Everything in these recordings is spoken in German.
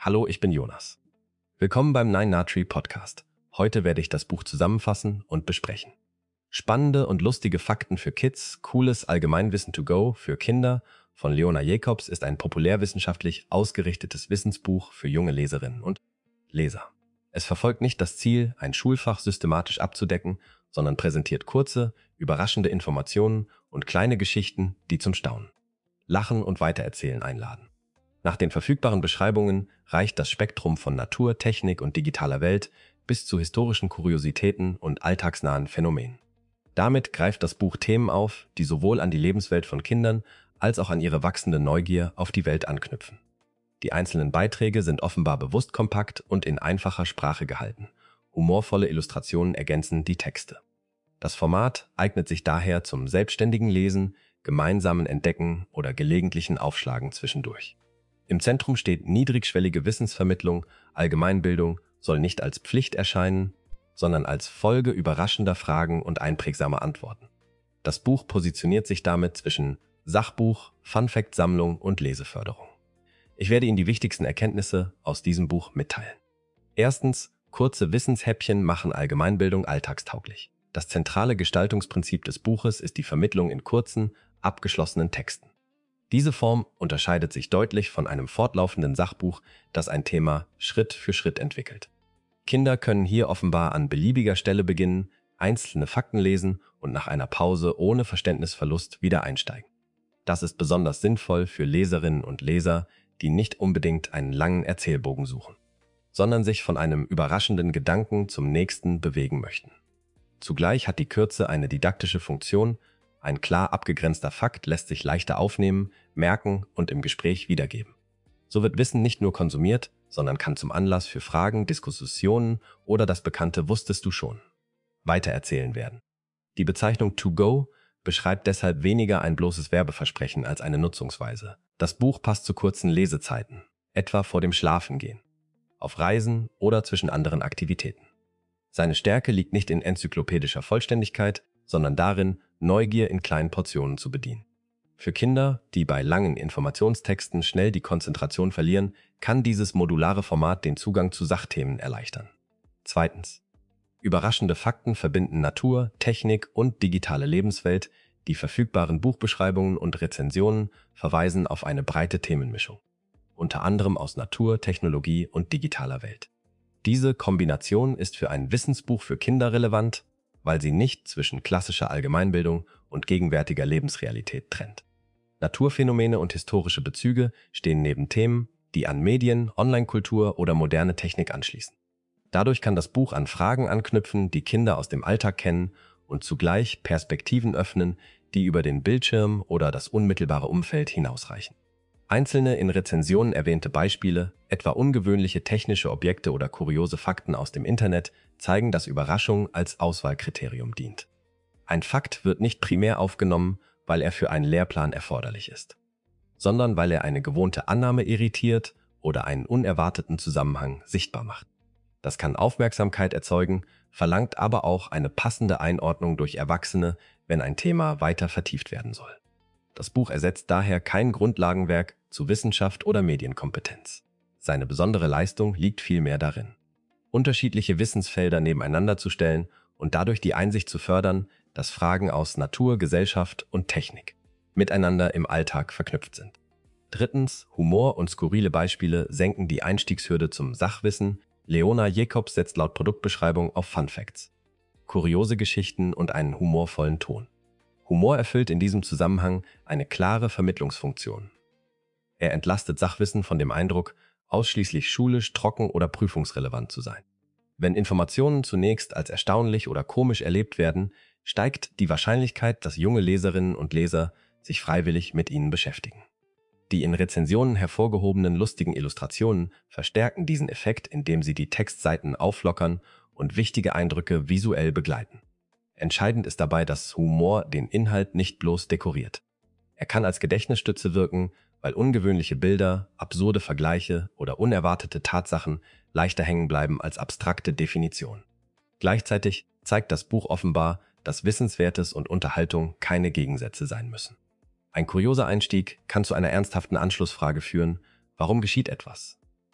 Hallo, ich bin Jonas. Willkommen beim Nine Tree Podcast. Heute werde ich das Buch zusammenfassen und besprechen. Spannende und lustige Fakten für Kids, cooles Allgemeinwissen to go für Kinder von Leona Jacobs ist ein populärwissenschaftlich ausgerichtetes Wissensbuch für junge Leserinnen und Leser. Es verfolgt nicht das Ziel, ein Schulfach systematisch abzudecken, sondern präsentiert kurze, überraschende Informationen und kleine Geschichten, die zum Staunen, Lachen und Weitererzählen einladen. Nach den verfügbaren Beschreibungen reicht das Spektrum von Natur, Technik und digitaler Welt bis zu historischen Kuriositäten und alltagsnahen Phänomenen. Damit greift das Buch Themen auf, die sowohl an die Lebenswelt von Kindern als auch an ihre wachsende Neugier auf die Welt anknüpfen. Die einzelnen Beiträge sind offenbar bewusst kompakt und in einfacher Sprache gehalten. Humorvolle Illustrationen ergänzen die Texte. Das Format eignet sich daher zum selbstständigen Lesen, gemeinsamen Entdecken oder gelegentlichen Aufschlagen zwischendurch. Im Zentrum steht niedrigschwellige Wissensvermittlung, Allgemeinbildung soll nicht als Pflicht erscheinen, sondern als Folge überraschender Fragen und einprägsamer Antworten. Das Buch positioniert sich damit zwischen Sachbuch, Funfact-Sammlung und Leseförderung. Ich werde Ihnen die wichtigsten Erkenntnisse aus diesem Buch mitteilen. Erstens, kurze Wissenshäppchen machen Allgemeinbildung alltagstauglich. Das zentrale Gestaltungsprinzip des Buches ist die Vermittlung in kurzen, abgeschlossenen Texten. Diese Form unterscheidet sich deutlich von einem fortlaufenden Sachbuch, das ein Thema Schritt für Schritt entwickelt. Kinder können hier offenbar an beliebiger Stelle beginnen, einzelne Fakten lesen und nach einer Pause ohne Verständnisverlust wieder einsteigen. Das ist besonders sinnvoll für Leserinnen und Leser, die nicht unbedingt einen langen Erzählbogen suchen, sondern sich von einem überraschenden Gedanken zum nächsten bewegen möchten. Zugleich hat die Kürze eine didaktische Funktion. Ein klar abgegrenzter Fakt lässt sich leichter aufnehmen, merken und im Gespräch wiedergeben. So wird Wissen nicht nur konsumiert, sondern kann zum Anlass für Fragen, Diskussionen oder das bekannte „Wusstest du schon?" weitererzählen werden. Die Bezeichnung to go beschreibt deshalb weniger ein bloßes Werbeversprechen als eine Nutzungsweise. Das Buch passt zu kurzen Lesezeiten, etwa vor dem Schlafengehen, auf Reisen oder zwischen anderen Aktivitäten. Seine Stärke liegt nicht in enzyklopädischer Vollständigkeit, sondern darin, Neugier in kleinen Portionen zu bedienen. Für Kinder, die bei langen Informationstexten schnell die Konzentration verlieren, kann dieses modulare Format den Zugang zu Sachthemen erleichtern. Zweitens. Überraschende Fakten verbinden Natur, Technik und digitale Lebenswelt. Die verfügbaren Buchbeschreibungen und Rezensionen verweisen auf eine breite Themenmischung, unter anderem aus Natur, Technologie und digitaler Welt. Diese Kombination ist für ein Wissensbuch für Kinder relevant, weil sie nicht zwischen klassischer Allgemeinbildung und gegenwärtiger Lebensrealität trennt. Naturphänomene und historische Bezüge stehen neben Themen, die an Medien, Online-Kultur oder moderne Technik anschließen. Dadurch kann das Buch an Fragen anknüpfen, die Kinder aus dem Alltag kennen und zugleich Perspektiven öffnen, die über den Bildschirm oder das unmittelbare Umfeld hinausreichen. Einzelne in Rezensionen erwähnte Beispiele, etwa ungewöhnliche technische Objekte oder kuriose Fakten aus dem Internet, zeigen, dass Überraschung als Auswahlkriterium dient. Ein Fakt wird nicht primär aufgenommen, weil er für einen Lehrplan erforderlich ist, sondern weil er eine gewohnte Annahme irritiert oder einen unerwarteten Zusammenhang sichtbar macht. Das kann Aufmerksamkeit erzeugen, verlangt aber auch eine passende Einordnung durch Erwachsene, wenn ein Thema weiter vertieft werden soll. Das Buch ersetzt daher kein Grundlagenwerk zu Wissenschaft oder Medienkompetenz. Seine besondere Leistung liegt vielmehr darin, unterschiedliche Wissensfelder nebeneinander zu stellen und dadurch die Einsicht zu fördern, dass Fragen aus Natur, Gesellschaft und Technik miteinander im Alltag verknüpft sind. Drittens, Humor und skurrile Beispiele senken die Einstiegshürde zum Sachwissen. Leona Jacobs setzt laut Produktbeschreibung auf Fun Facts, kuriose Geschichten und einen humorvollen Ton. Humor erfüllt in diesem Zusammenhang eine klare Vermittlungsfunktion. Er entlastet Sachwissen von dem Eindruck, ausschließlich schulisch, trocken oder prüfungsrelevant zu sein. Wenn Informationen zunächst als erstaunlich oder komisch erlebt werden, steigt die Wahrscheinlichkeit, dass junge Leserinnen und Leser sich freiwillig mit ihnen beschäftigen. Die in Rezensionen hervorgehobenen lustigen Illustrationen verstärken diesen Effekt, indem sie die Textseiten auflockern und wichtige Eindrücke visuell begleiten. Entscheidend ist dabei, dass Humor den Inhalt nicht bloß dekoriert. Er kann als Gedächtnisstütze wirken, weil ungewöhnliche Bilder, absurde Vergleiche oder unerwartete Tatsachen leichter hängen bleiben als abstrakte Definitionen. Gleichzeitig zeigt das Buch offenbar, dass Wissenswertes und Unterhaltung keine Gegensätze sein müssen. Ein kurioser Einstieg kann zu einer ernsthaften Anschlussfrage führen: Warum geschieht etwas?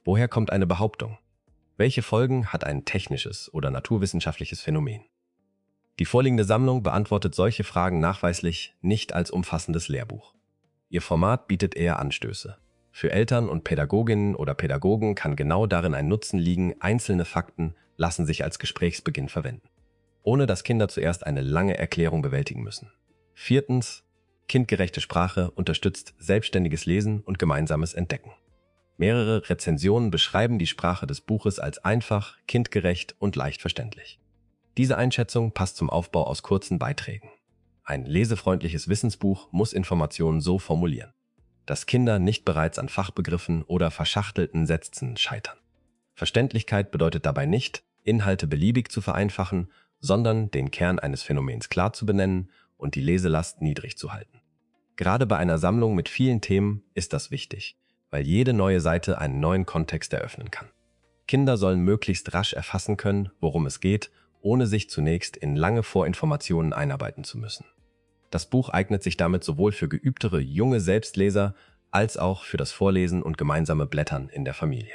Woher kommt eine Behauptung? Welche Folgen hat ein technisches oder naturwissenschaftliches Phänomen? Die vorliegende Sammlung beantwortet solche Fragen nachweislich nicht als umfassendes Lehrbuch. Ihr Format bietet eher Anstöße. Für Eltern und Pädagoginnen oder Pädagogen kann genau darin ein Nutzen liegen, einzelne Fakten lassen sich als Gesprächsbeginn verwenden, ohne dass Kinder zuerst eine lange Erklärung bewältigen müssen. 4. Kindgerechte Sprache unterstützt selbstständiges Lesen und gemeinsames Entdecken. Mehrere Rezensionen beschreiben die Sprache des Buches als einfach, kindgerecht und leicht verständlich. Diese Einschätzung passt zum Aufbau aus kurzen Beiträgen. Ein lesefreundliches Wissensbuch muss Informationen so formulieren, dass Kinder nicht bereits an Fachbegriffen oder verschachtelten Sätzen scheitern. Verständlichkeit bedeutet dabei nicht, Inhalte beliebig zu vereinfachen, sondern den Kern eines Phänomens klar zu benennen und die Leselast niedrig zu halten. Gerade bei einer Sammlung mit vielen Themen ist das wichtig, weil jede neue Seite einen neuen Kontext eröffnen kann. Kinder sollen möglichst rasch erfassen können, worum es geht, ohne sich zunächst in lange Vorinformationen einarbeiten zu müssen. Das Buch eignet sich damit sowohl für geübtere junge Selbstleser als auch für das Vorlesen und gemeinsame Blättern in der Familie.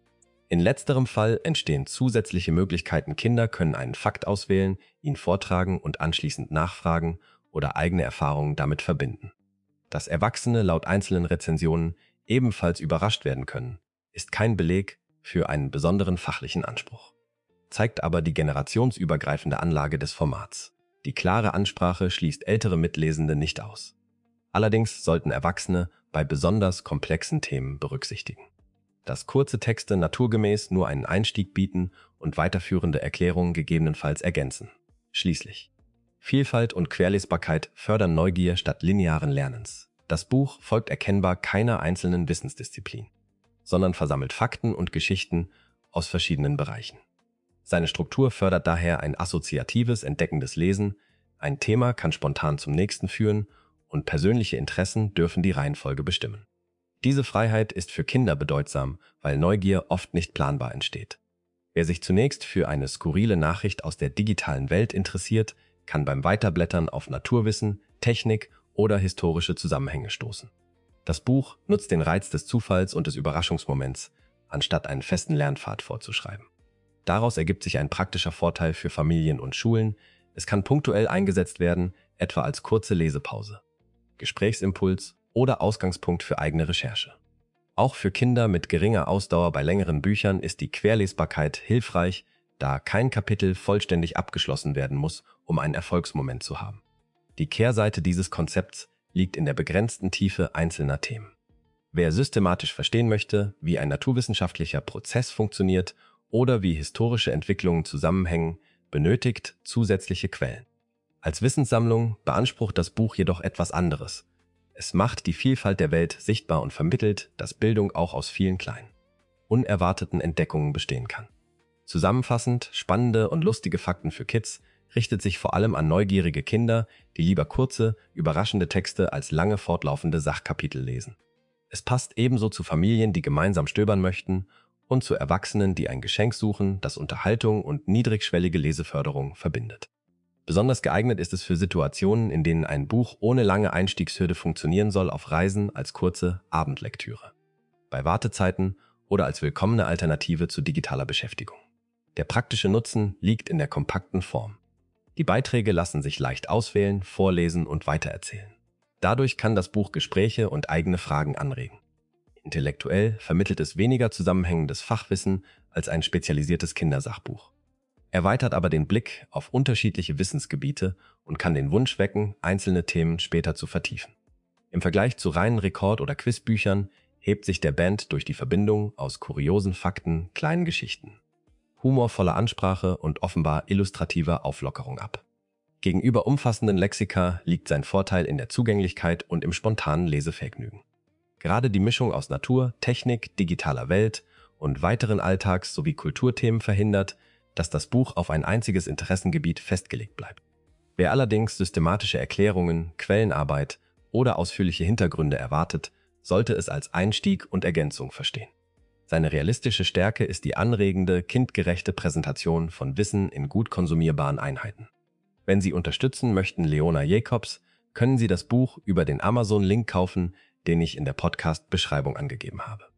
In letzterem Fall entstehen zusätzliche Möglichkeiten. Kinder können einen Fakt auswählen, ihn vortragen und anschließend nachfragen oder eigene Erfahrungen damit verbinden. Dass Erwachsene laut einzelnen Rezensionen ebenfalls überrascht werden können, ist kein Beleg für einen besonderen fachlichen Anspruch, zeigt aber die generationsübergreifende Anlage des Formats. Die klare Ansprache schließt ältere Mitlesende nicht aus. Allerdings sollten Erwachsene bei besonders komplexen Themen berücksichtigen, dass kurze Texte naturgemäß nur einen Einstieg bieten und weiterführende Erklärungen gegebenenfalls ergänzen. Schließlich: Vielfalt und Querlesbarkeit fördern Neugier statt linearen Lernens. Das Buch folgt erkennbar keiner einzelnen Wissensdisziplin, sondern versammelt Fakten und Geschichten aus verschiedenen Bereichen. Seine Struktur fördert daher ein assoziatives, entdeckendes Lesen, ein Thema kann spontan zum nächsten führen und persönliche Interessen dürfen die Reihenfolge bestimmen. Diese Freiheit ist für Kinder bedeutsam, weil Neugier oft nicht planbar entsteht. Wer sich zunächst für eine skurrile Nachricht aus der digitalen Welt interessiert, kann beim Weiterblättern auf Naturwissen, Technik oder historische Zusammenhänge stoßen. Das Buch nutzt den Reiz des Zufalls und des Überraschungsmoments, anstatt einen festen Lernpfad vorzuschreiben. Daraus ergibt sich ein praktischer Vorteil für Familien und Schulen. Es kann punktuell eingesetzt werden, etwa als kurze Lesepause, Gesprächsimpuls oder Ausgangspunkt für eigene Recherche. Auch für Kinder mit geringer Ausdauer bei längeren Büchern ist die Querlesbarkeit hilfreich, da kein Kapitel vollständig abgeschlossen werden muss, um einen Erfolgsmoment zu haben. Die Kehrseite dieses Konzepts liegt in der begrenzten Tiefe einzelner Themen. Wer systematisch verstehen möchte, wie ein naturwissenschaftlicher Prozess funktioniert oder wie historische Entwicklungen zusammenhängen, benötigt zusätzliche Quellen. Als Wissenssammlung beansprucht das Buch jedoch etwas anderes. Es macht die Vielfalt der Welt sichtbar und vermittelt, dass Bildung auch aus vielen kleinen, unerwarteten Entdeckungen bestehen kann. Zusammenfassend: spannende und lustige Fakten für Kids richtet sich vor allem an neugierige Kinder, die lieber kurze, überraschende Texte als lange fortlaufende Sachkapitel lesen. Es passt ebenso zu Familien, die gemeinsam stöbern möchten, und zu Erwachsenen, die ein Geschenk suchen, das Unterhaltung und niedrigschwellige Leseförderung verbindet. Besonders geeignet ist es für Situationen, in denen ein Buch ohne lange Einstiegshürde funktionieren soll, auf Reisen als kurze Abendlektüre, bei Wartezeiten oder als willkommene Alternative zu digitaler Beschäftigung. Der praktische Nutzen liegt in der kompakten Form. Die Beiträge lassen sich leicht auswählen, vorlesen und weitererzählen. Dadurch kann das Buch Gespräche und eigene Fragen anregen. Intellektuell vermittelt es weniger zusammenhängendes Fachwissen als ein spezialisiertes Kindersachbuch, erweitert aber den Blick auf unterschiedliche Wissensgebiete und kann den Wunsch wecken, einzelne Themen später zu vertiefen. Im Vergleich zu reinen Rekord- oder Quizbüchern hebt sich der Band durch die Verbindung aus kuriosen Fakten, kleinen Geschichten, humorvoller Ansprache und offenbar illustrativer Auflockerung ab. Gegenüber umfassenden Lexika liegt sein Vorteil in der Zugänglichkeit und im spontanen Lesevergnügen. Gerade die Mischung aus Natur, Technik, digitaler Welt und weiteren Alltags- sowie Kulturthemen verhindert, dass das Buch auf ein einziges Interessengebiet festgelegt bleibt. Wer allerdings systematische Erklärungen, Quellenarbeit oder ausführliche Hintergründe erwartet, sollte es als Einstieg und Ergänzung verstehen. Seine realistische Stärke ist die anregende, kindgerechte Präsentation von Wissen in gut konsumierbaren Einheiten. Wenn Sie unterstützen möchten Leona Jacobs, können Sie das Buch über den Amazon-Link kaufen, den ich in der Podcast-Beschreibung angegeben habe.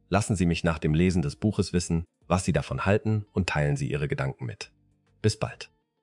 Lassen Sie mich nach dem Lesen des Buches wissen, was Sie davon halten und teilen Sie Ihre Gedanken mit. Bis bald.